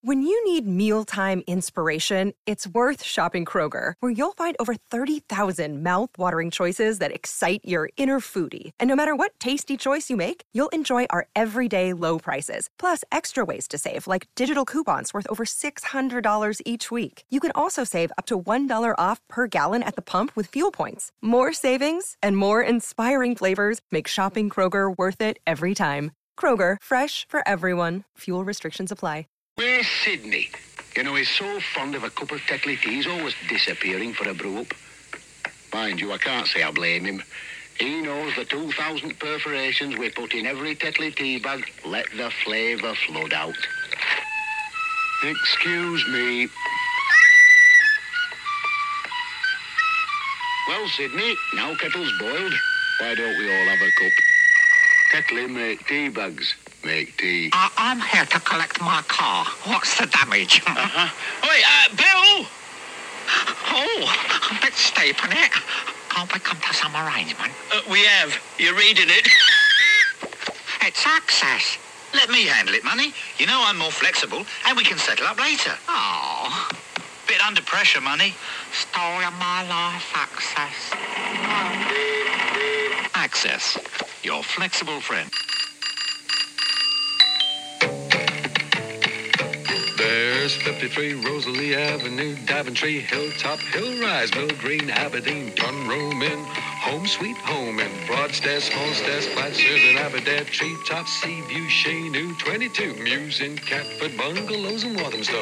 When you need mealtime inspiration, it's worth shopping Kroger, where you'll find over 30,000 mouth-watering choices that excite your inner foodie. And no matter what tasty choice you make, you'll enjoy our everyday low prices, plus extra ways to save, like digital coupons worth over $600 each week. You can also save up to $1 off per gallon at the pump with fuel points. More savings and more inspiring flavors make shopping Kroger worth it every time. Kroger, fresh for everyone. Fuel restrictions apply. Where's Sydney? You know, he's so fond of a cup of Tetley tea, he's always disappearing for a brew up. Mind you, I can't say I blame him. He knows the 2,000 perforations we put in every Tetley tea bag let the flavour flood out. Excuse me. Well, Sydney, now kettle's boiled. Why don't we all have a cup? Tetley make tea bags. Make tea. I'm here to collect my car. What's the damage? Wait, Bill! Oh, a bit steep, isn't it? Can't we come to some arrangement? We have. You're reading it. It's access. Let me handle it, Money. You know I'm more flexible, and we can settle up later. Oh, Bit under pressure, Money. story of my life, access. Access, your flexible friend. There's 53 Rosalie Avenue, Daventry, Hilltop, Hillrise, Mill Green, Aberdeen, Dunroman, Home Sweet Home, and Broadstairs, Smallstairs, Flatstairs, and Aberdare, Treetop, Seaview, Shaynoo, 22, Mews in Catford, Bungalows, and Walthamstow.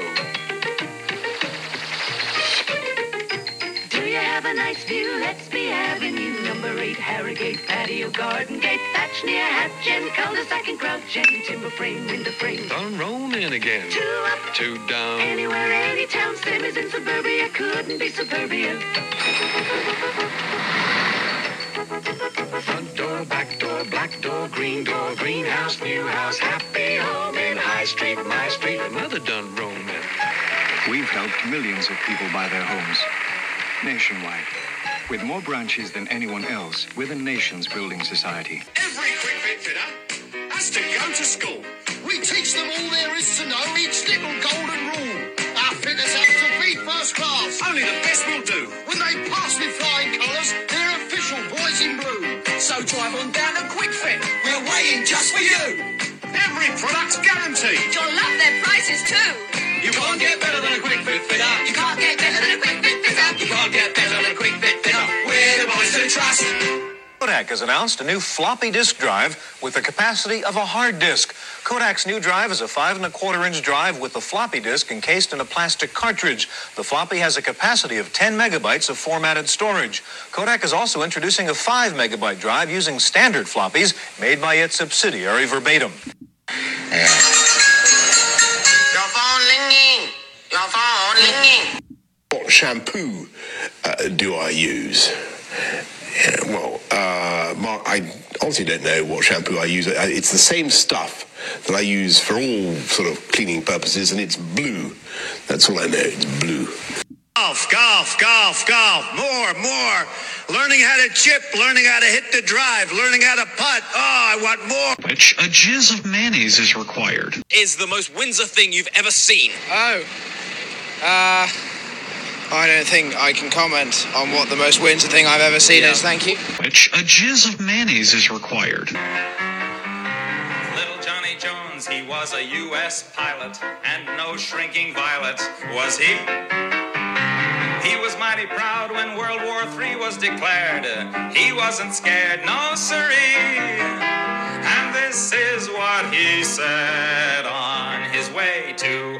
Do you have a nice view? Lettsby Avenue, number 8, Harrogate, patio, garden gate, thatch near Hatchin, cul-de-sac and Crouch End, timber frame, window frame. Dunroman again. 2 up, 2 down. anywhere, any town, same as in suburbia, couldn't be suburbia. Front door, back door, black door, greenhouse, new house, happy home in High Street, my street, another Dunroman. We've helped millions of people buy their homes nationwide. With more branches than anyone else, we're the nation's building society. Every quick fit fitter has to go to school. We teach them all there is to know, each little golden rule. Our fitters have to be first class. Only the best will do. When they pass with flying colours, they're official boys in blue. So drive on down to Quick Fit. We're waiting just for you. Every product's guaranteed. You'll love their prices too. You can't get better than a Quick Fit fitter. You can't get better than a Quick Fit fitter. You can't get better than a Quick Fit fitter. We're the boys to trust. Kodak has announced a new floppy disk drive with the capacity of a hard disk. Kodak's new drive is a 5 1/4-inch drive with the floppy disk encased in a plastic cartridge. The floppy has a capacity of 10 megabytes of formatted storage. Kodak is also introducing a 5 megabyte drive using standard floppies made by its subsidiary Verbatim. Your phone ringing. Your phone ringing. What shampoo do I use? Mark, I honestly don't know what shampoo I use. It's the same stuff that I use for all sort of cleaning purposes, and it's blue. That's all I know. It's blue. Golf. More. Learning how to chip, learning how to hit the drive, learning how to putt. Oh, I want more. Which a jizz of mayonnaise is required. Is the most Windsor thing you've ever seen? I don't think I can comment on what the most Windsor thing I've ever seen is, thank you. Which a jizz of mayonnaise is required. Little Johnny Jones, he was a U.S. pilot, and no shrinking violet was he. He was mighty proud when World War III was declared. He wasn't scared, no siree. And this is what he said on his way to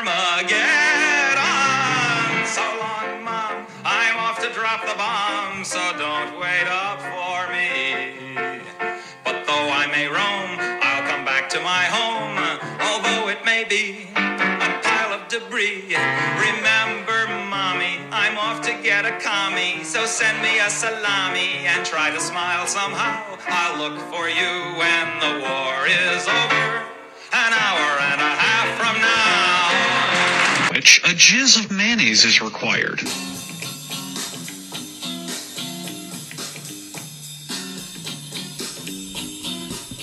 Armageddon. So long, Mom, I'm off to drop the bomb, so don't wait up for me. But though I may roam, I'll come back to my home, although it may be a pile of debris. Remember, Mommy, I'm off to get a commie, so send me a salami and try to smile somehow. I'll look for you when the war is over, an hour and a half from now. Which a jizz of mayonnaise is required.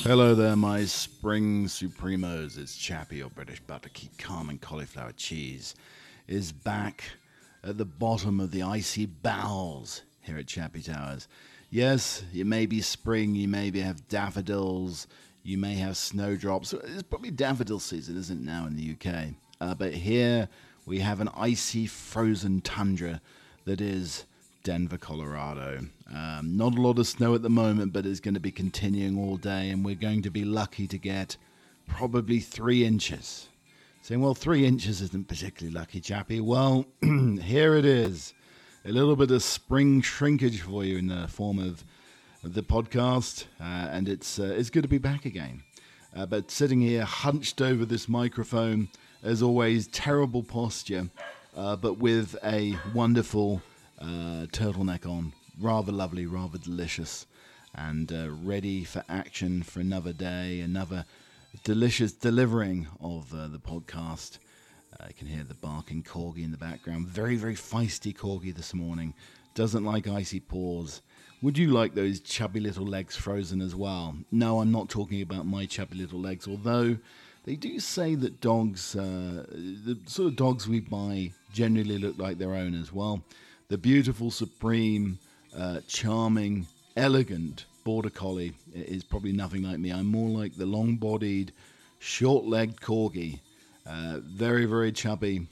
Hello there, my spring supremos. It's Chappie, your British butter calm and cauliflower cheese, is back at the bottom of the icy bowels here at Chappie Towers. Yes, it may be spring, you maybe have daffodils, you may have snowdrops. It's probably daffodil season, isn't it, now in the UK? But here we have an icy, frozen tundra that is Denver, Colorado. Not a lot of snow at the moment, but it's going to be continuing all day, and we're going to be lucky to get probably 3 inches. Saying, well, 3 inches isn't particularly lucky, Chappie. Well, here it is. A little bit of spring shrinkage for you in the form of the podcast, and it's good to be back again. But sitting here hunched over this microphone, as always, terrible posture, but with a wonderful turtleneck on, rather lovely, rather delicious, and ready for action for another day, another delicious delivering of the podcast. I can hear the barking corgi in the background. Very, very feisty corgi this morning. Doesn't like icy paws. Would you like those chubby little legs frozen as well? No, I'm not talking about my chubby little legs, although they do say that dogs, the sort of dogs we buy, generally look like their owners. Well, the beautiful, supreme, charming, elegant Border Collie is probably nothing like me. I'm more like the long-bodied, short-legged corgi. Very, very chubby,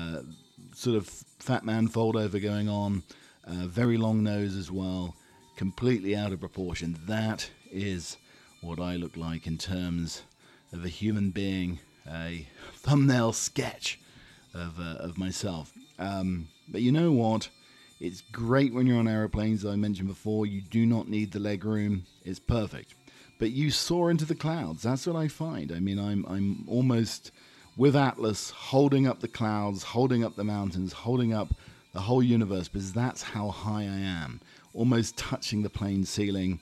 sort of fat man fold-over going on. Very long nose as well. Completely out of proportion. That is what I look like in terms of a human being. A thumbnail sketch of myself. But you know what? It's great when you're on aeroplanes, as I mentioned before. You do not need the leg room. It's perfect. But you soar into the clouds. That's what I find. I mean, I'm almost with Atlas holding up the clouds, holding up the mountains, holding up the whole universe, because that's how high I am. Almost touching the plane ceiling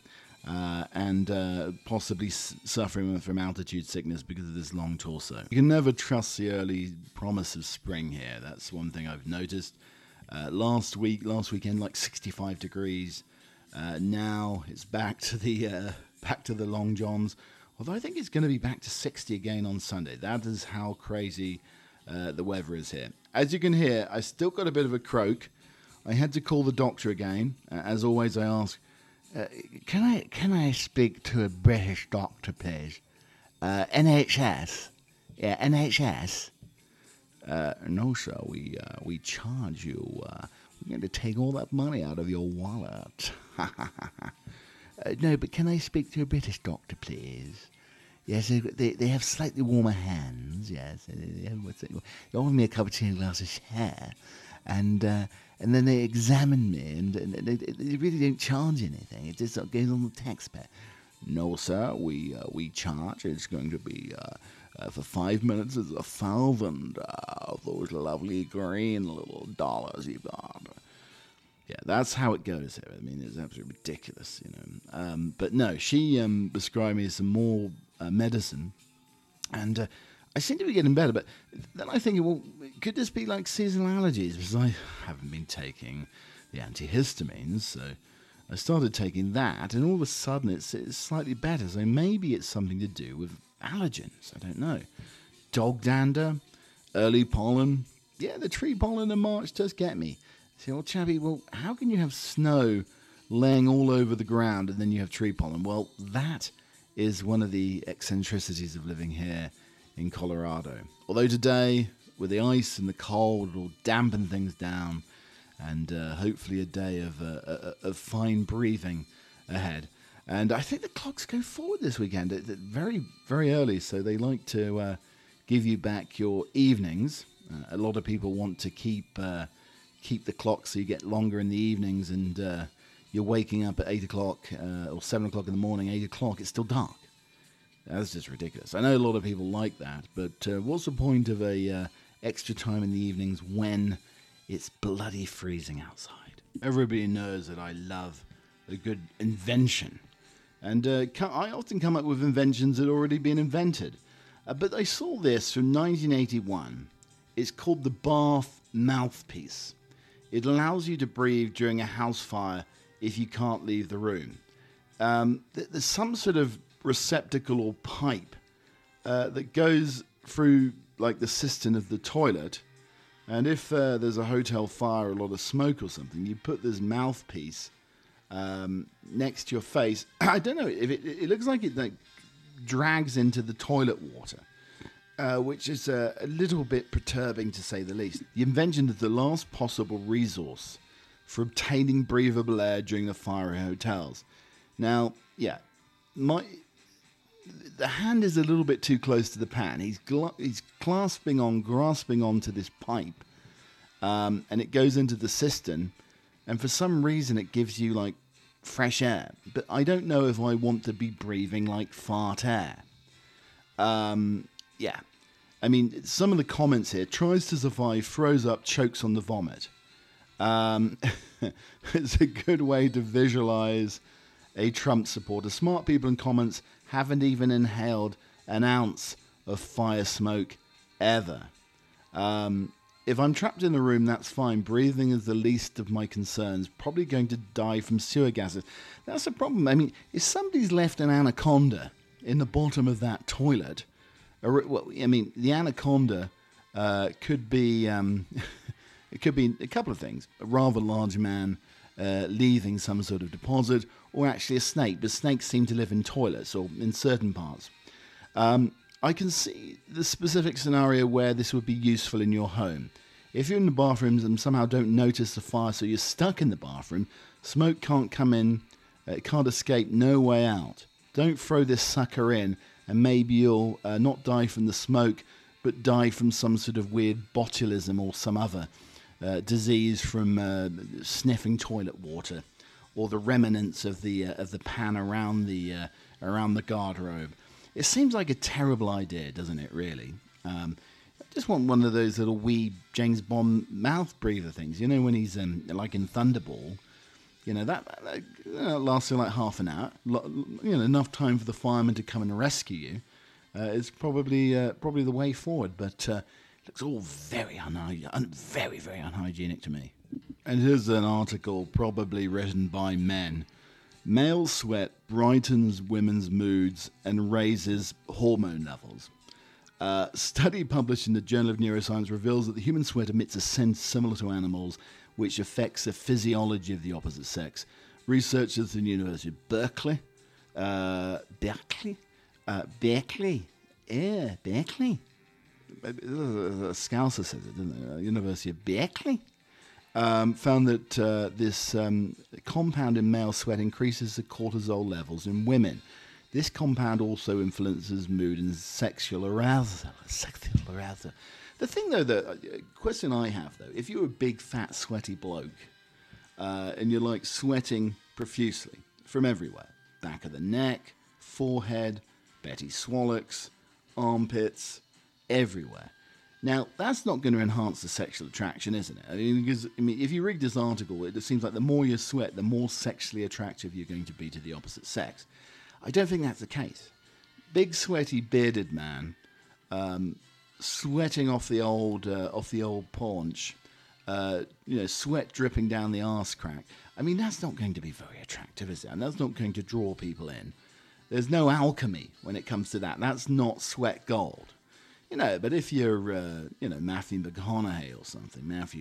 and possibly suffering from altitude sickness because of this long torso. You can never trust the early promise of spring here. That's one thing I've noticed. Last weekend, like 65 degrees. Now it's back to the long johns. Although I think it's going to be back to 60 again on Sunday. That is how crazy the weather is here. As you can hear, I still got a bit of a croak. I had to call the doctor again. As always, I ask, can I speak to a British doctor, please? NHS? Yeah, NHS? No, sir, we charge you. We're going to take all that money out of your wallet. No, but can I speak to a British doctor, please? Yes, they have slightly warmer hands, yes. They offer me a cup of tea and a glass of share. And then they examine me, and they really don't charge anything. It just goes on the taxpayer. No, sir, we charge. It's going to be... for 5 minutes, it's 1,000 of those lovely green little dollars you've got. Yeah, that's how it goes here. I mean, it's absolutely ridiculous, you know. But no, she prescribed me some more medicine, and I seem to be getting better. But then I think, well, could this be like seasonal allergies? Because I haven't been taking the antihistamines, so I started taking that, and all of a sudden it's slightly better. So maybe it's something to do with allergens. I don't know. Dog dander, early pollen. Yeah, the tree pollen in March does get me. Say, well, Chappie, how can you have snow laying all over the ground and then you have tree pollen? Well, that is one of the eccentricities of living here in Colorado. Although today, with the ice and the cold, it'll dampen things down, and hopefully a day of fine breathing ahead. And I think the clocks go forward this weekend, very, very early, so they like to give you back your evenings. A lot of people want to keep the clock so you get longer in the evenings, and you're waking up at 8 o'clock or 7 o'clock in the morning, 8 o'clock, it's still dark. That's just ridiculous. I know a lot of people like that, but what's the point of a extra time in the evenings when it's bloody freezing outside? Everybody knows that I love a good invention. And I often come up with inventions that had already been invented. But I saw this from 1981. It's called the Bath Mouthpiece. It allows you to breathe during a house fire if you can't leave the room. There's some sort of receptacle or pipe that goes through like the cistern of the toilet. And if there's a hotel fire, a lot of smoke or something, you put this mouthpiece next to your face. I don't know if it looks like it like drags into the toilet water, which is a little bit perturbing to say the least. The invention is the last possible resource for obtaining breathable air during the fire in hotels. Now, yeah, the hand is a little bit too close to the pan. He's grasping onto this pipe, and it goes into the cistern, and for some reason it gives you like fresh air. But I don't know if I want to be breathing like fart air. Yeah. I mean, some of the comments here: tries to survive, throws up, chokes on the vomit. It's a good way to visualize a Trump supporter. Smart people in comments haven't even inhaled an ounce of fire smoke ever. If I'm trapped in the room, that's fine. Breathing is the least of my concerns. Probably going to die from sewer gases. That's the problem. I mean, if somebody's left an anaconda in the bottom of that toilet, well, I mean, the anaconda could be it could be a couple of things. A rather large man leaving some sort of deposit, or actually a snake, but snakes seem to live in toilets or in certain parts. I can see the specific scenario where this would be useful in your home. If you're in the bathrooms and somehow don't notice the fire, so you're stuck in the bathroom, smoke can't come in, it can't escape, no way out. Don't throw this sucker in, and maybe you'll not die from the smoke, but die from some sort of weird botulism or some other disease from sniffing toilet water, or the remnants of the pan around the garderobe. It seems like a terrible idea, doesn't it? Really. I just want one of those little wee James Bond mouth breather things. You know, when he's like in Thunderball. You know that lasts like half an hour. You know, enough time for the fireman to come and rescue you. It's probably the way forward, but it looks all very very, very unhygienic to me. And here's an article probably written by men. Male sweat brightens women's moods and raises hormone levels. Study published in the Journal of Neuroscience reveals that the human sweat emits a scent similar to animals, which affects the physiology of the opposite sex. Researchers at the University of Berkeley. Scouser says it, didn't it? University of Berkeley. Found that this compound in male sweat increases the cortisol levels in women. This compound also influences mood and sexual arousal. The thing, though, the question I have, though, if you're a big, fat, sweaty bloke and you're like sweating profusely from everywhere, back of the neck, forehead, Betty Swallocks, armpits, everywhere. Now, that's not going to enhance the sexual attraction, isn't it? I mean, because if you read this article, it seems like the more you sweat, the more sexually attractive you're going to be to the opposite sex. I don't think that's the case. Big, sweaty, bearded man, sweating off the old paunch, sweat dripping down the arse crack. I mean, that's not going to be very attractive, is it? And that's not going to draw people in. There's no alchemy when it comes to that. That's not sweat gold. You know, but if you're, Matthew McConaughey or something,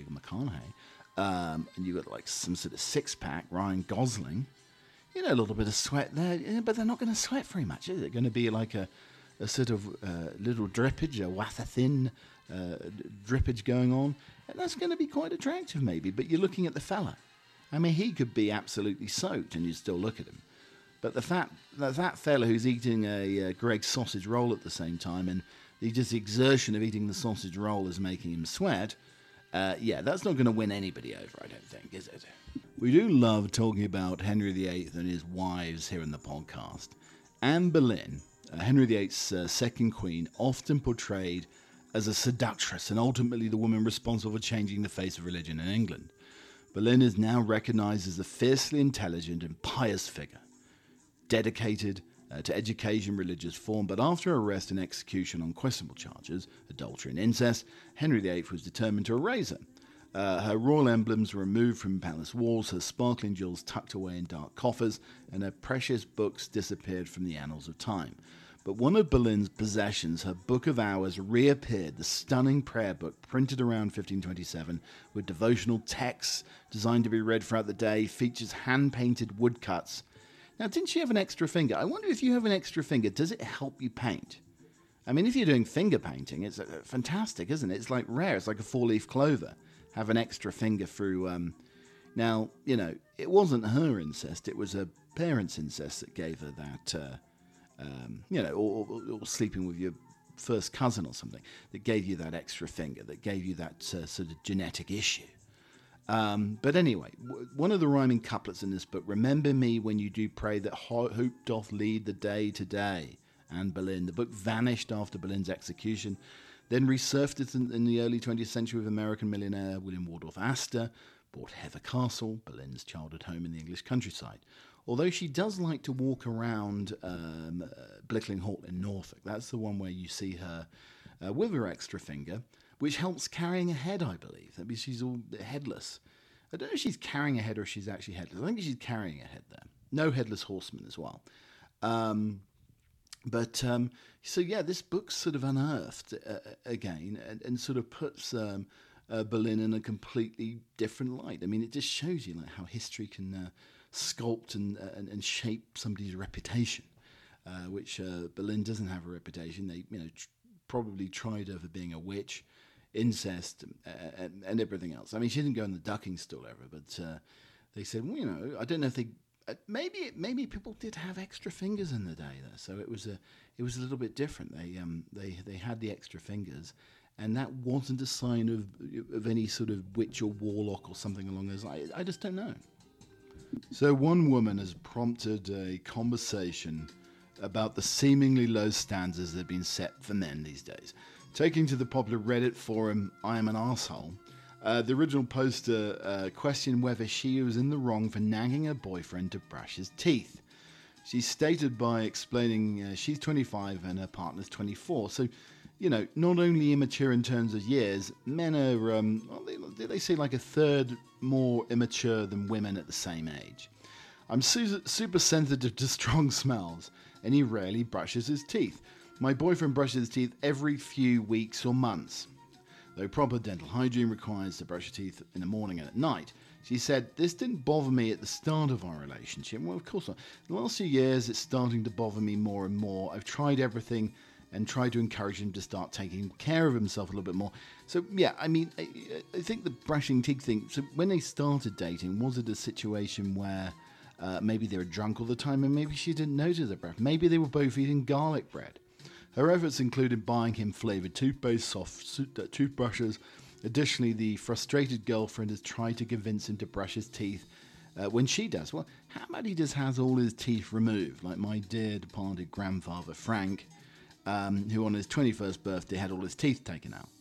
and you've got like some sort of six-pack, Ryan Gosling, a little bit of sweat there, but they're not going to sweat very much, is it? Going to be like a sort of little drippage, a wafer-thin drippage going on, and that's going to be quite attractive maybe, but you're looking at the fella. I mean, he could be absolutely soaked and you still look at him. But that fella who's eating a Greggs sausage roll at the same time, and the exertion of eating the sausage roll is making him sweat, that's not going to win anybody over, I don't think, is it? We do love talking about Henry VIII and his wives here in the podcast. Anne Boleyn, Henry VIII's second queen, often portrayed as a seductress and ultimately the woman responsible for changing the face of religion in England. Boleyn is now recognized as a fiercely intelligent and pious figure, dedicated to education, religious form, but after arrest and execution on questionable charges, adultery and incest, Henry VIII was determined to erase her. Her royal emblems were removed from palace walls, her sparkling jewels tucked away in dark coffers, and her precious books disappeared from the annals of time. But one of Boleyn's possessions, her Book of Hours, reappeared, the stunning prayer book printed around 1527 with devotional texts designed to be read throughout the day, features hand-painted woodcuts. Now, didn't she have an extra finger? I wonder if you have an extra finger, does it help you paint? I mean, if you're doing finger painting, it's fantastic, isn't it? It's like rare. It's like a four-leaf clover. Have an extra finger through... Now, you know, it wasn't her incest. It was her parents' incest that gave her that... you know, or sleeping with your first cousin or something, that gave you that extra finger, that gave you that sort of genetic issue. But anyway, one of the rhyming couplets in this book, remember me when you do pray that hope doth lead the day to day. Anne Boleyn. The book vanished after Boleyn's execution, then resurfaced in the early 20th century with American millionaire William Waldorf Astor, bought Heather Castle, Boleyn's childhood home in the English countryside. Although she does like to walk around Blickling Hall in Norfolk. That's the one where you see her with her extra finger, which helps carrying a head, I believe. I mean, she's all headless. I don't know if she's carrying a head or if she's actually headless. I think she's carrying a head there. No headless horseman as well. So yeah, this book's sort of unearthed again and sort of puts Boleyn in a completely different light. I mean, it just shows you like how history can sculpt and shape somebody's reputation, which Boleyn doesn't have a reputation. They, probably tried her for being a witch, incest, and everything else. I mean, she didn't go in the ducking stool ever, but they said, well, I don't know if they. Maybe people did have extra fingers in the day there, so it was a little bit different. They had the extra fingers, and that wasn't a sign of any sort of witch or warlock or something along those lines. I just don't know. So one woman has prompted a conversation about the seemingly low standards that have been set for men these days. Taking to the popular Reddit forum, I Am an Arsehole, the original poster questioned whether she was in the wrong for nagging her boyfriend to brush his teeth. She stated by explaining she's 25 and her partner's 24. So, not only immature in terms of years, men are, they say like a third more immature than women at the same age. I'm super sensitive to strong smells, and he rarely brushes his teeth. My boyfriend brushes his teeth every few weeks or months. Though proper dental hygiene requires to brush your teeth in the morning and at night. She said, this didn't bother me at the start of our relationship. Well, of course not. The last few years, it's starting to bother me more and more. I've tried everything and tried to encourage him to start taking care of himself a little bit more. So, yeah, I mean, I think the brushing teeth thing, so when they started dating, was it a situation where maybe they were drunk all the time and maybe she didn't notice the breath? Maybe they were both eating garlic bread. Her efforts included buying him flavoured toothpaste, soft toothbrushes. Additionally, the frustrated girlfriend has tried to convince him to brush his teeth when she does. Well, how about he just has all his teeth removed, like my dear departed grandfather Frank, who on his 21st birthday had all his teeth taken out,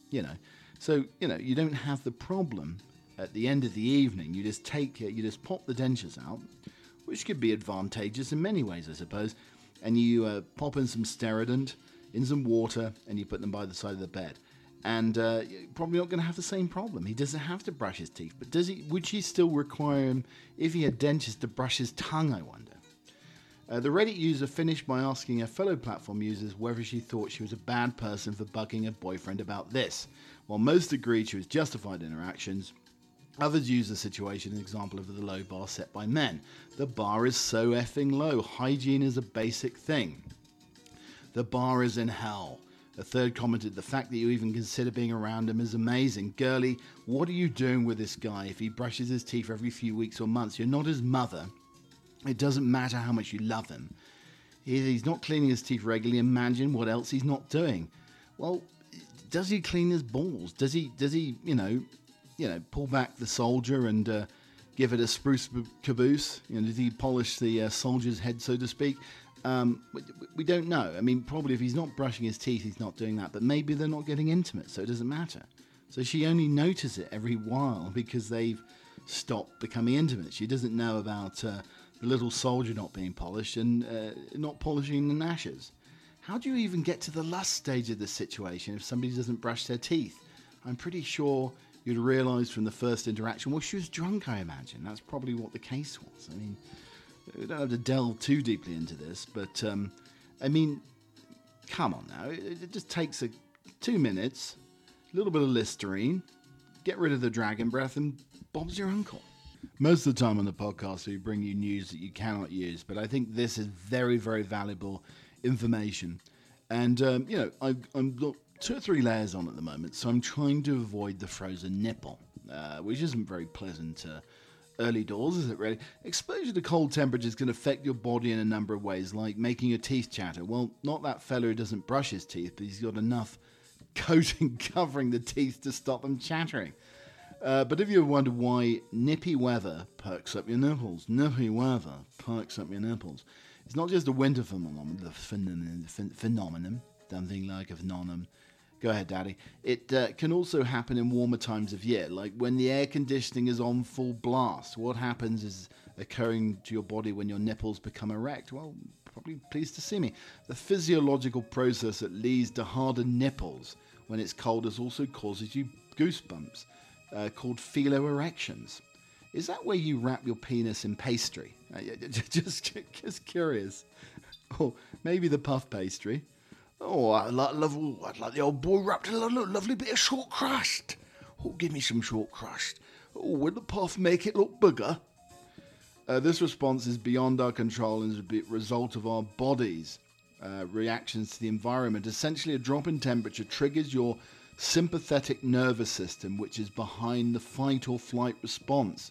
So, you don't have the problem at the end of the evening. You just you just pop the dentures out, which could be advantageous in many ways, I suppose, and you pop in some Sterident, in some water, and you put them by the side of the bed. And you're probably not going to have the same problem. He doesn't have to brush his teeth, but would she still require him, if he had dentures, to brush his tongue, I wonder? The Reddit user finished by asking her fellow platform users whether she thought she was a bad person for bugging her boyfriend about this. While most agreed she was justified in her actions, others used the situation as an example of the low bar set by men. The bar is so effing low. Hygiene is a basic thing. The bar is in hell. A third commented, the fact that you even consider being around him is amazing. Girlie, what are you doing with this guy if he brushes his teeth every few weeks or months? You're not his mother. It doesn't matter how much you love him. He's not cleaning his teeth regularly. Imagine what else he's not doing. Well, does he clean his balls? Does he pull back the soldier and give it a spruce caboose? Does he polish the soldier's head, so to speak? We don't know. I mean, probably if he's not brushing his teeth, he's not doing that. But maybe they're not getting intimate, so it doesn't matter. So she only notices it every while because they've stopped becoming intimate. She doesn't know about the little soldier not being polished and not polishing the gnashes. How do you even get to the lust stage of this situation if somebody doesn't brush their teeth? I'm pretty sure you'd realise from the first interaction, well, she was drunk, I imagine. That's probably what the case was. I mean, we don't have to delve too deeply into this, but, I mean, come on now. It just takes 2 minutes, a little bit of Listerine, get rid of the dragon breath, and Bob's your uncle. Most of the time on the podcast, we bring you news that you cannot use, but I think this is very, very valuable information. And, I'm 2 or 3 layers on at the moment, so I'm trying to avoid the frozen nipple, which isn't very pleasant early doors, is it really? Exposure to cold temperatures can affect your body in a number of ways, like making your teeth chatter. Well, not that fella who doesn't brush his teeth, but he's got enough coating covering the teeth to stop them chattering. But if you wonder why nippy weather perks up your nipples, it's not just a winter phenomenon, something like a phenomenon. Go ahead, Daddy. It can also happen in warmer times of year, like when the air conditioning is on full blast. What happens is occurring to your body when your nipples become erect. Well, probably pleased to see me. The physiological process that leads to harder nipples when it's cold also causes you goosebumps. Called philoerections. Is that where you wrap your penis in pastry? Just curious. Or maybe the puff pastry. Oh, I'd like the old boy wrapped in a lovely bit of short crust. Oh, give me some short crust. Oh, will the puff make it look bigger? This response is beyond our control and is a result of our bodies' reactions to the environment. Essentially, a drop in temperature triggers your sympathetic nervous system, which is behind the fight or flight response.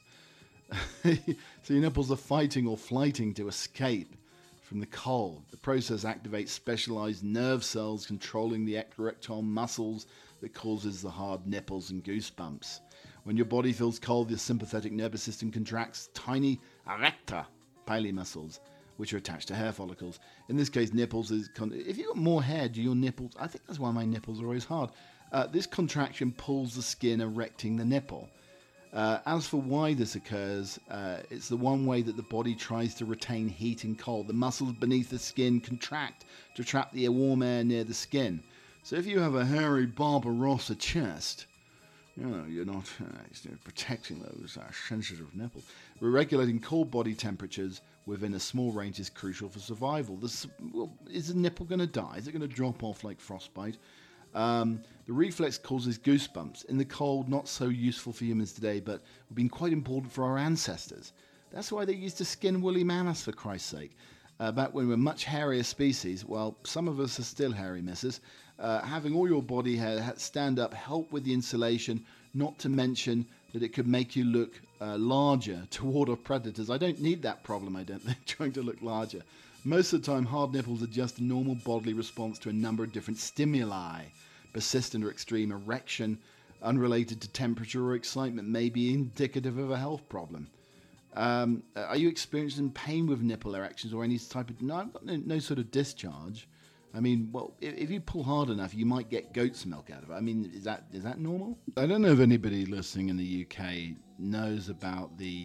So your nipples are fighting or flighting to escape from the cold. The process activates specialized nerve cells controlling the erectile muscles that causes the hard nipples and goosebumps. When your body feels cold, your sympathetic nervous system contracts tiny erector pili muscles, which are attached to hair follicles. In this case, nipples is... if you've got more hair, do your nipples... I think that's why my nipples are always hard. This contraction pulls the skin, erecting the nipple. As for why this occurs, it's the one way that the body tries to retain heat and cold. The muscles beneath the skin contract to trap the warm air near the skin. So if you have a hairy Barbarossa chest, you're not protecting those sensitive nipples. Regulating cold body temperatures within a small range is crucial for survival. Is the nipple going to die? Is it going to drop off like frostbite? The reflex causes goosebumps. In the cold, not so useful for humans today, but have been quite important for our ancestors. That's why they used to skin woolly mammoths, for Christ's sake. Back when we were much hairier species, well, some of us are still hairy, missus. Having all your body hair stand up help with the insulation, not to mention that it could make you look larger to ward off predators. I don't need that problem, I don't think, trying to look larger. Most of the time, hard nipples are just a normal bodily response to a number of different stimuli. Persistent or extreme erection, unrelated to temperature or excitement, may be indicative of a health problem. Are you experiencing pain with nipple erections or any type of... No, I've got no sort of discharge. I mean, well, if you pull hard enough, you might get goat's milk out of it. I mean, is that normal? I don't know if anybody listening in the UK knows about the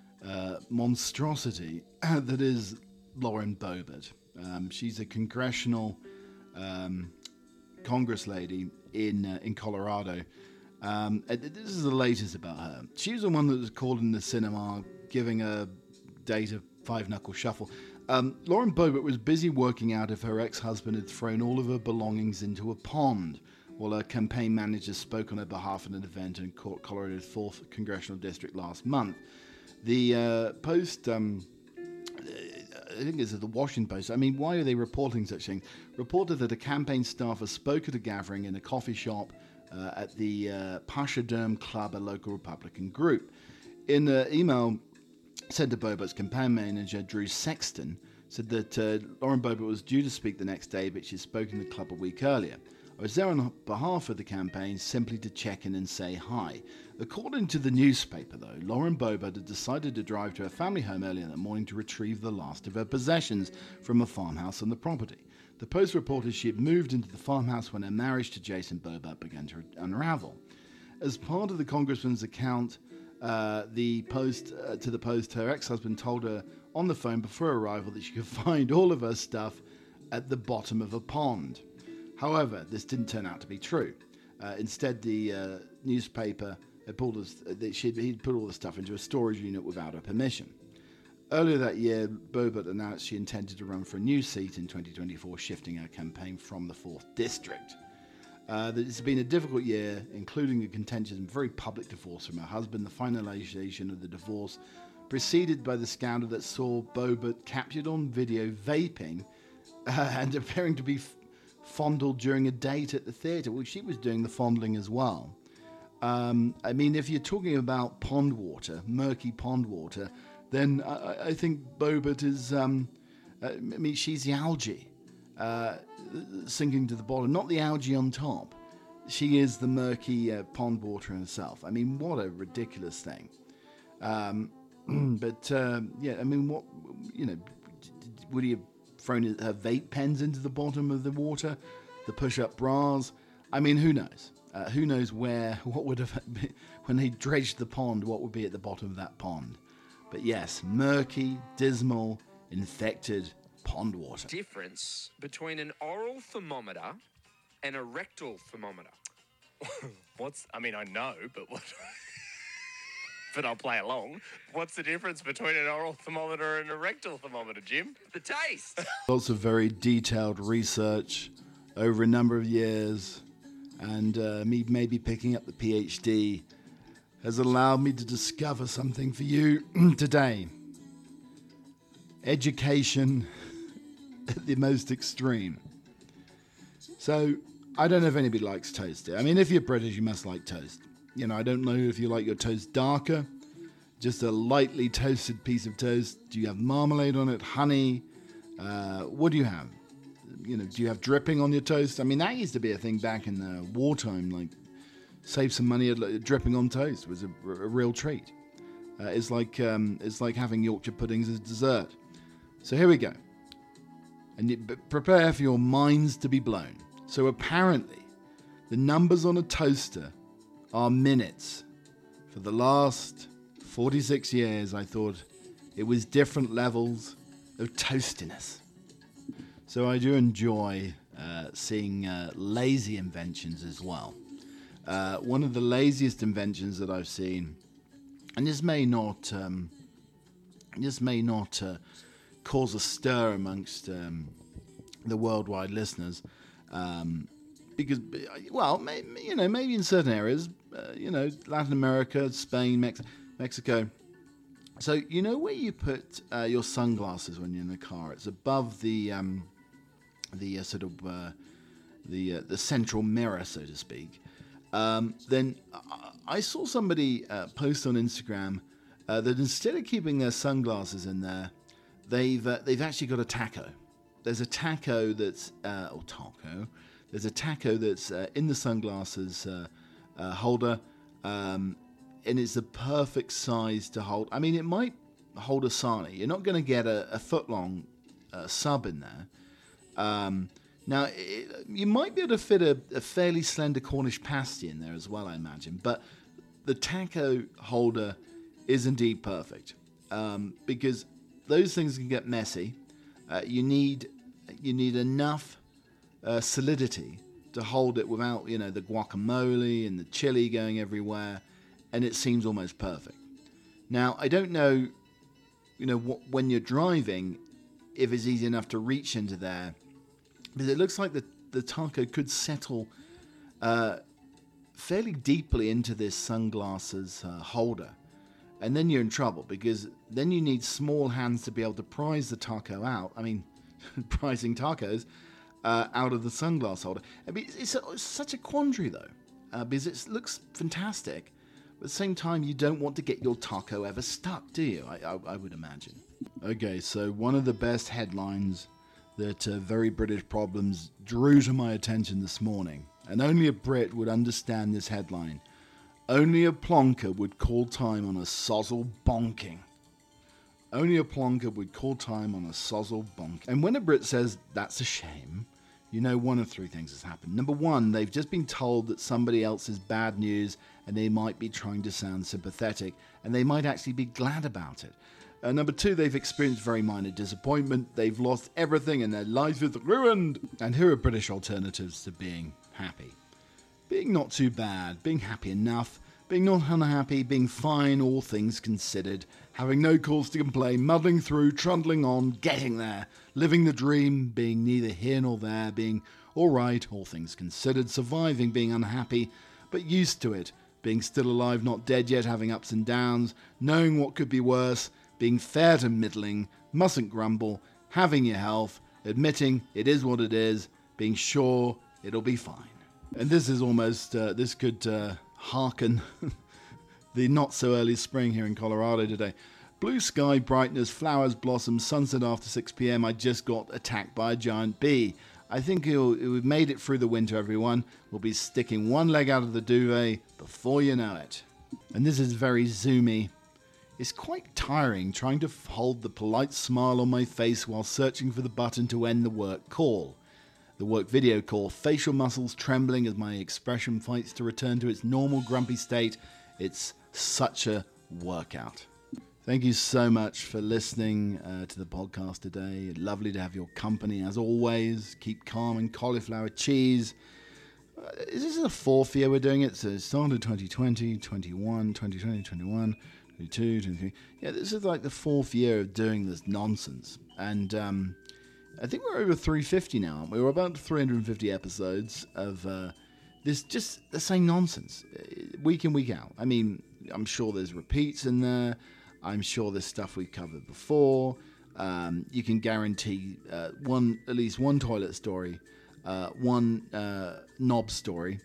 monstrosity that is Lauren Boebert. She's a congressional Congress lady in Colorado. This is the latest about her. She was the one that was called in the cinema giving a date a five-knuckle shuffle. Lauren Boebert was busy working out if her ex-husband had thrown all of her belongings into a pond while her campaign manager spoke on her behalf at an event in Colorado's 4th Congressional District last month. The Post... I think it's the Washington Post. I mean, why are they reporting such things? Reported that a campaign staffer spoke at a gathering in a coffee shop at the Pachyderm Club, a local Republican group. In an email sent to Boebert's campaign manager, Drew Sexton, said that Lauren Boebert was due to speak the next day, but she'd spoken to the club a week earlier. I was there on behalf of the campaign simply to check in and say hi. According to the newspaper, though, Lauren Boebert had decided to drive to her family home earlier that morning to retrieve the last of her possessions from a farmhouse on the property. The Post reported she had moved into the farmhouse when her marriage to Jason Boebert began to unravel. As part of the congressman's account, to the Post, her ex-husband told her on the phone before arrival that she could find all of her stuff at the bottom of a pond. However, this didn't turn out to be true. Instead, the newspaper he'd put all the stuff into a storage unit without her permission. Earlier that year, Boebert announced she intended to run for a new seat in 2024, shifting her campaign from the 4th District. That it's been a difficult year, including a contentious and very public divorce from her husband. The finalization of the divorce preceded by the scandal that saw Boebert captured on video vaping and appearing to be fondled during a date at the theatre. Well, she was doing the fondling as well. I mean, if you're talking about pond water, murky pond water, then I think Boebert is, she's the algae sinking to the bottom, not the algae on top. She is the murky pond water herself. I mean, what a ridiculous thing. But what, would he have thrown her vape pens into the bottom of the water, the push-up bras? I mean, who knows? Who knows what would have been, when they dredged the pond, what would be at the bottom of that pond? But yes, murky, dismal, infected pond water. Difference between an oral thermometer and a rectal thermometer. I know, but what? But I'll play along. What's the difference between an oral thermometer and a rectal thermometer, Jim? The taste. Lots of very detailed research over a number of years, and me maybe picking up the PhD has allowed me to discover something for you today. Education at the most extreme. So, I don't know if anybody likes toast. I mean, if you're British, you must like toast. I don't know if you like your toast darker, just a lightly toasted piece of toast. Do you have marmalade on it, honey? What do you have? Do you have dripping on your toast? I mean, that used to be a thing back in the wartime, like, save some money. Dripping on toast was a real treat. It's like having Yorkshire puddings as dessert. So here we go. And prepare for your minds to be blown. So apparently, the numbers on a toaster are minutes. For the last 46 years, I thought it was different levels of toastiness. So I do enjoy seeing lazy inventions as well. One of the laziest inventions that I've seen, and this may not cause a stir amongst the worldwide listeners, because, well, maybe in certain areas, Latin America, Spain, Mexico. So where you put your sunglasses when you're in the car? It's above the central mirror, so to speak. Then I saw somebody post on Instagram that instead of keeping their sunglasses in there, they've actually got a taco. There's a taco that's There's a taco that's in the sunglasses holder, and it's the perfect size to hold. I mean, it might hold a sarnie. You're not going to get a foot-long sub in there. Now, you might be able to fit a fairly slender Cornish pasty in there as well, I imagine. But the taco holder is indeed perfect, because those things can get messy. You need enough solidity to hold it without, the guacamole and the chili going everywhere, and it seems almost perfect. Now, I don't know, when you're driving, if it's easy enough to reach into there, because it looks like the taco could settle fairly deeply into this sunglasses holder, and then you're in trouble, because then you need small hands to be able to prise the taco out. I mean, prizing tacos out of the sunglass holder. I mean, it's such a quandary, though, because it looks fantastic, but at the same time, you don't want to get your taco ever stuck, do you? I would imagine. Okay, so one of the best headlines that Very British Problems drew to my attention this morning, and only a Brit would understand this headline. Only a plonker would call time on a sozzle bonking. Only a plonker would call time on a sozzle bonking. And when a Brit says that's a shame, one of three things has happened. Number one, they've just been told that somebody else is bad news, and they might be trying to sound sympathetic, and they might actually be glad about it. Number two, they've experienced very minor disappointment. They've lost everything and their life is ruined. And here are British alternatives to being happy. Being not too bad, being happy enough, being not unhappy, being fine, all things considered, having no cause to complain, muddling through, trundling on, getting there, living the dream, being neither here nor there, being all right, all things considered, surviving, being unhappy, but used to it, being still alive, not dead yet, having ups and downs, knowing what could be worse, being fair to middling, mustn't grumble, having your health, admitting it is what it is, being sure it'll be fine. And this is almost, this could hearken the not so early spring here in Colorado today. Blue sky, brightness, flowers, blossoms, sunset after 6 p.m. I just got attacked by a giant bee. I think we've made it through the winter, everyone. We'll be sticking one leg out of the duvet before you know it. And this is very zoomy. It's quite tiring trying to hold the polite smile on my face while searching for the button to end the work call. The work video call, facial muscles trembling as my expression fights to return to its normal grumpy state. It's such a workout. Thank you so much for listening to the podcast today. Lovely to have your company as always. Keep calm and cauliflower cheese. This is the fourth year we're doing it. So it started 2020, 21, 2020, 21, 22, 23. Yeah, this is like the fourth year of doing this nonsense. And I think we're over 350 now, aren't we? We're about 350 episodes of this, just the same nonsense, week in, week out. I mean, I'm sure there's repeats in there. I'm sure there's stuff we've covered before. You can guarantee at least one toilet story, one knob story.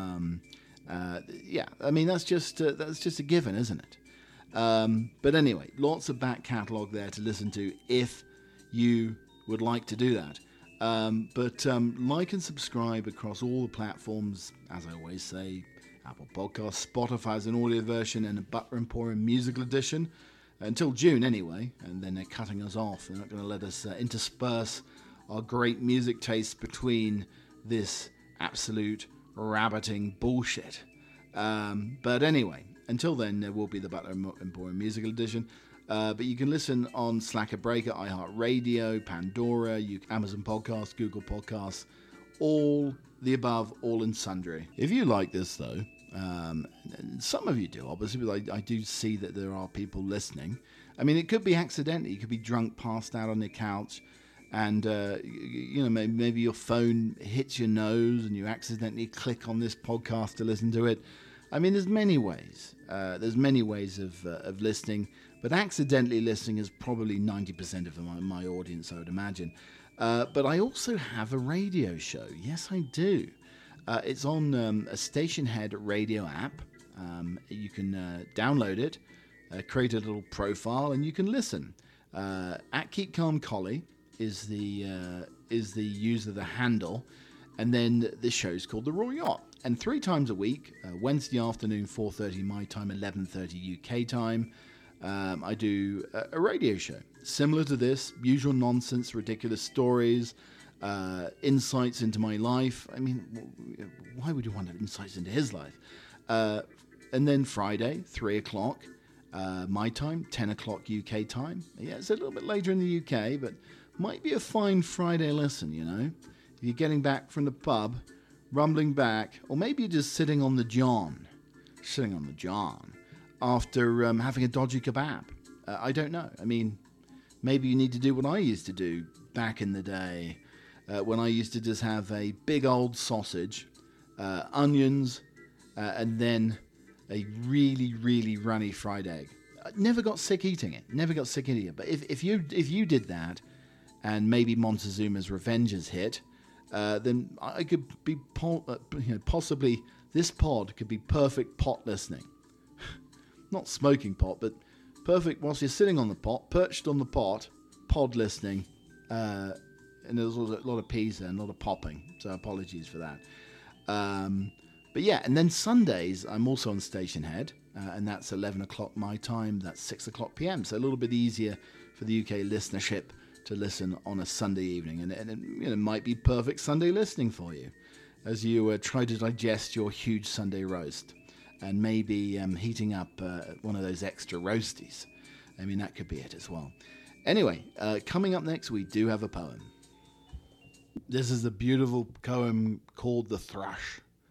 Yeah, I mean that's just a given, isn't it? But anyway, lots of back catalogue there to listen to if you would like to do that. But like and subscribe across all the platforms, as I always say. Apple Podcasts, Spotify has an audio version and a Butler Emporium musical edition until June anyway, and then they're cutting us off. They're not going to let us intersperse our great music tastes between this absolute rabbiting bullshit. But anyway, until then, there will be the Butler Emporium musical edition. But you can listen on Slacker Breaker, iHeartRadio, Pandora, Amazon Podcasts, Google Podcasts, all the above, all in sundry. If you like this, though, some of you do, obviously, but I do see that there are people listening. I mean, it could be accidentally. You could be drunk, passed out on your couch, and maybe your phone hits your nose and you accidentally click on this podcast to listen to it. I mean, there's many ways. There's many ways of listening, but accidentally listening is probably 90% of my audience, I would imagine. But I also have a radio show. Yes, I do. It's on a Stationhead radio app. You can download it, create a little profile, and you can listen. At Keep Calm Collie is the user, the handle, and then the show's called The Raw Yacht. And 3 times a week, Wednesday afternoon, 4:30 my time, 11:30 UK time, I do a radio show similar to this. Usual nonsense, ridiculous stories, insights into my life. I mean, why would you want insights into his life? And then Friday, 3 o'clock my time, 10 o'clock UK time. Yeah, it's a little bit later in the UK, but might be a fine Friday listen, you know. If you're getting back from the pub, rumbling back, or maybe you're just sitting on the John after having a dodgy kebab. I don't know. I mean, maybe you need to do what I used to do back in the day, when I used to just have a big old sausage, onions, and then a really, really runny fried egg. I never got sick eating it. But if you did that, and maybe Montezuma's Revengers hit, then I could be possibly this pod could be perfect pot listening. Not smoking pot, but perfect whilst you're sitting on the pot, perched on the pot, pod listening. And there's a lot of peas there and a lot of popping, so apologies for that. But yeah, and then Sundays I'm also on Stationhead, and that's 11 o'clock my time, that's 6 o'clock PM, so a little bit easier for the UK listenership to listen on a Sunday evening, and it might be perfect Sunday listening for you as you try to digest your huge Sunday roast, and maybe heating up one of those extra roasties. I mean, that could be it as well. Anyway, coming up next, we do have a poem. This is a beautiful poem called The Thrush,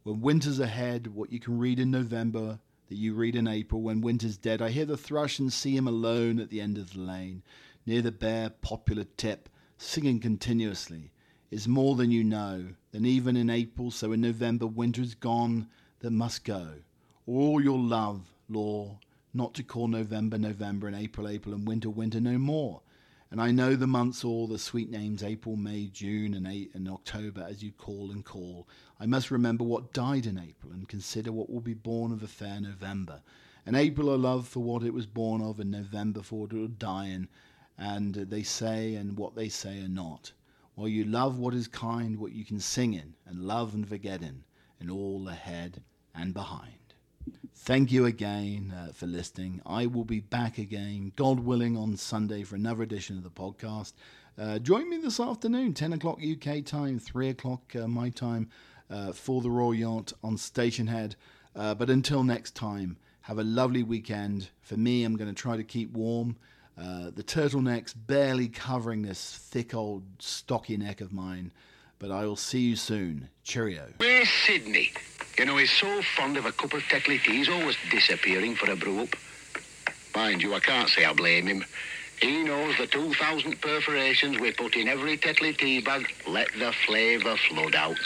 When winter's ahead, what you can read in November, that you read in April. When winter's dead, I hear the thrush and see him alone at the end of the lane, near the bare popular tip, singing continuously. Is more than you know, than even in April, so in November winter is gone, that must go. All your love, law, not to call November, November, and April, April, and winter, winter no more. And I know the months all, the sweet names, April, May, June, and October, as you call and call. I must remember what died in April, and consider what will be born of a fair November. And April I love for what it was born of, and November for what it will die in, and they say, and what they say are not. While you love what is kind, what you can sing in, and love and forget in, and all ahead and behind. Thank you again for listening. I will be back again, God willing, on Sunday for another edition of the podcast. Join me this afternoon, 10 o'clock UK time, 3 o'clock my time, for the Royal Yacht on Stationhead. But until next time, have a lovely weekend. For me, I'm going to try to keep warm. The turtleneck's barely covering this thick old stocky neck of mine. But I will see you soon. Cheerio. Where's Sydney? You know, he's so fond of a cup of Tetley tea, he's always disappearing for a brew up. Mind you, I can't say I blame him. He knows the 2,000 perforations we put in every Tetley tea bag let the flavour flood out.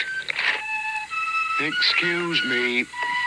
Excuse me.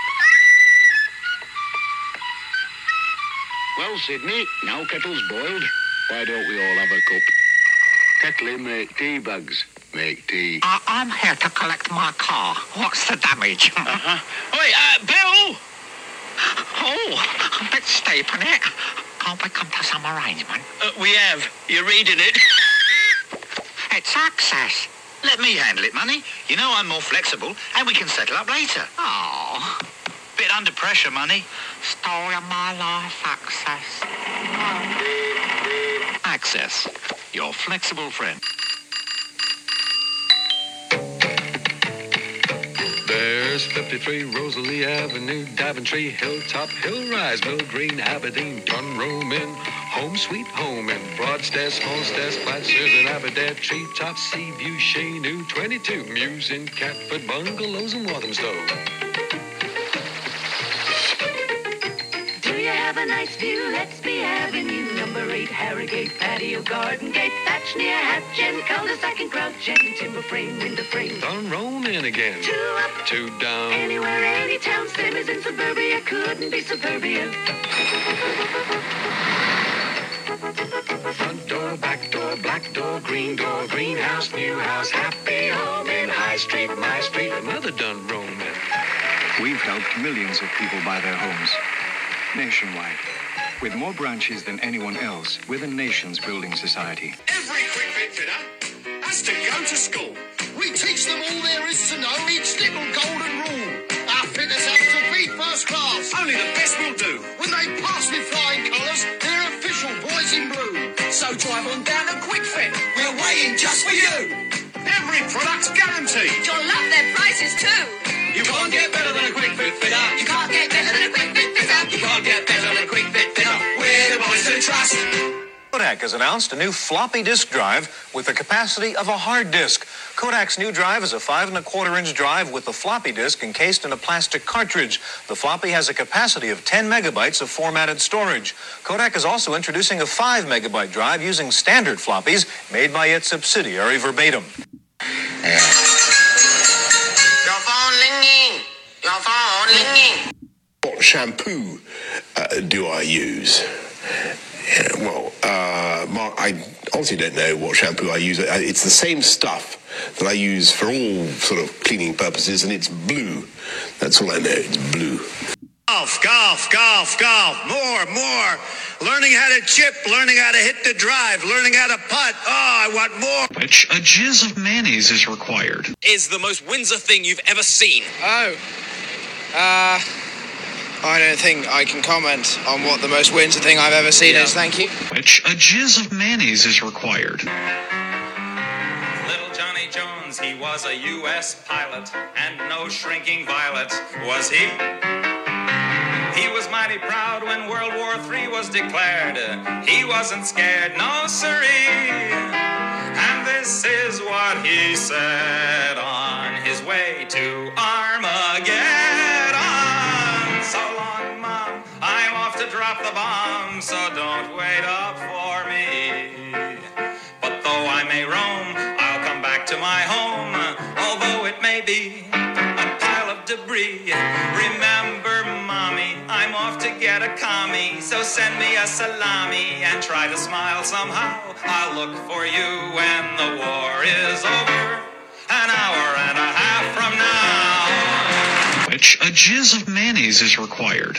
Well, Sydney, now kettle's boiled, why don't we all have a cup? Tetley make tea bags. Make tea. I'm here to collect my car. What's the damage? Wait, Bill! Oh, a bit steep, isn't it? Can't we come to some arrangement? We have. You're reading it. It's access. Let me handle it, Money. You know I'm more flexible, and we can settle up later. Oh. Bit under pressure, Money. Story of my life, Access. Access, your flexible friend. There's 53 Rosalie Avenue, Daventry, Hilltop, Hillrise, Mill Green, Aberdeen, Dunroman, Home Sweet Home, and Broadstairs, Smallstairs, Flatshires, and Aberdare, Treetop, Seaview, Shaynew, 22, Mews in Catford, Bungalows, and Walthamstow. Do you have a nice view? Lettsby Avenue, number 8, Harrogate, Patio, Garden Gate, Thatch near Hatchin, Cul-de-sac and Crouch End, timber frame, window frame. Dunroman again. 2 up, 2 down. anywhere, any town, same as in suburbia, couldn't be suburbia. Front door, back door, black door, greenhouse, new house, happy home in High Street, my street, another Dunroman. We've helped millions of people buy their homes. Nationwide. With more branches than anyone else, we're the nation's building society. Every quick fit fitter has to go to school. We teach them all there is to know, each little golden rule. Our fitters have to be first class. Only the best will do. When they pass with flying colours, they're official boys in blue. So drive on down to Quick Fit. We're waiting just for you. Every product's guaranteed. You'll love their prices too. You can't get better than a Quick Fit fitter. You can't get better than a Quick Fit fitter. You can't get better than a Quick Fit fitter. We're the boys to trust. Kodak has announced a new floppy disk drive with the capacity of a hard disk. Kodak's new drive is a 5 1/4-inch drive with the floppy disk encased in a plastic cartridge. The floppy has a capacity of 10 megabytes of formatted storage. Kodak is also introducing a 5 megabyte drive using standard floppies made by its subsidiary Verbatim. Your phone ringing. Your phone ringing. What shampoo do I use? Mark, I honestly don't know what shampoo I use. It's the same stuff that I use for all sort of cleaning purposes, and it's blue. That's all I know. It's blue. Golf. More. Learning how to chip, learning how to hit the drive, learning how to putt. Oh, I want more. Which a jizz of mayonnaise is required. Is the most Windsor thing you've ever seen. Oh. I don't think I can comment on what the most Windsor thing I've ever seen is, thank you. Which a jizz of mayonnaise is required. Little Johnny Jones, he was a U.S. pilot, and no shrinking violet was he. He was mighty proud when World War III was declared. He wasn't scared, no siree. And this is what he said on his way to Armageddon. to drop the bomb, so don't wait up for me. But though I may roam, I'll come back to my home, although it may be a pile of debris. Remember, Mommy, I'm off to get a commie, so send me a salami and try to smile somehow. I'll look for you when the war is over, an hour and a half from now. Which a jizz of mayonnaise is required.